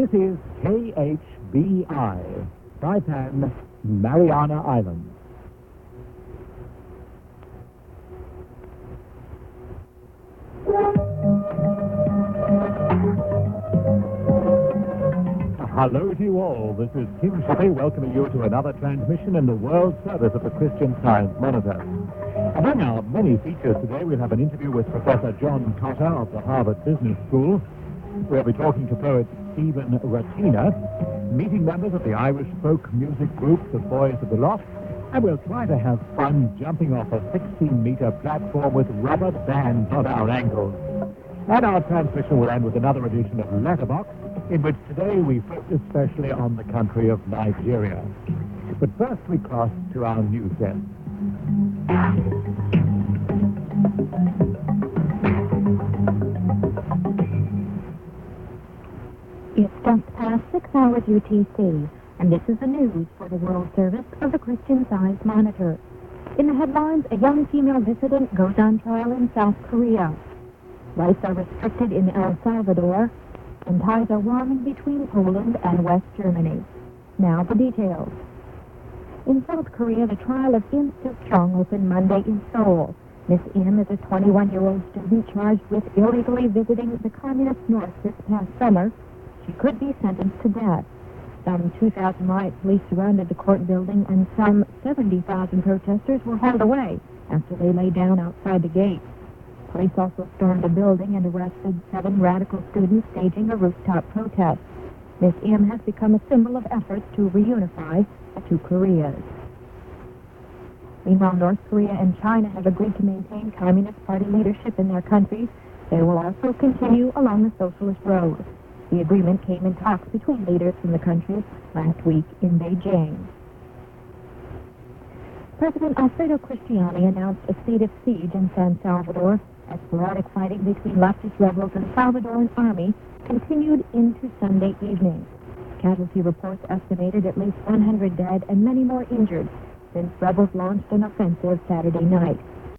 This is KHBI, Saipan, Mariana Islands. Hello to you all. This is Tim Shippey welcoming you to another transmission in the World Service of the Christian Science Monitor. Among our many features today, we'll have an interview with Professor John Cotter of the Harvard Business School. We'll be talking to poet Stephen Rattina, meeting members of the Irish folk music group, the Boys of the Loft, and we'll try to have fun jumping off a 16-meter platform with rubber bands on our ankles. And our transmission will end with another edition of Letterbox, in which today we focus especially on the country of Nigeria. But first we cross to our news desk. It's just past 6 hours UTC, and this is the news for the World Service of the Christian Science Monitor. In the headlines, a young female dissident goes on trial in South Korea. Rights are restricted in El Salvador, and ties are warming between Poland and West Germany. Now the details. In South Korea, the trial of Im Suk-chung opened Monday in Seoul. Miss Im is a 21-year-old student charged with illegally visiting the communist north this past summer. She could be sentenced to death. Some 2,000 riot police surrounded the court building, and some 70,000 protesters were hauled away after they lay down outside the gate. Police also stormed the building and arrested 7 radical students staging a rooftop protest. Miss Im has become a symbol of efforts to reunify the two Koreas. Meanwhile, North Korea and China have agreed to maintain Communist Party leadership in their countries. They will also continue along the socialist road. The agreement came in talks between leaders from the countries last week in Beijing. President Alfredo Cristiani announced a state of siege in San Salvador as sporadic fighting between leftist rebels and Salvadoran army continued into Sunday evening. Casualty reports estimated at least 100 dead and many more injured since rebels launched an offensive Saturday night.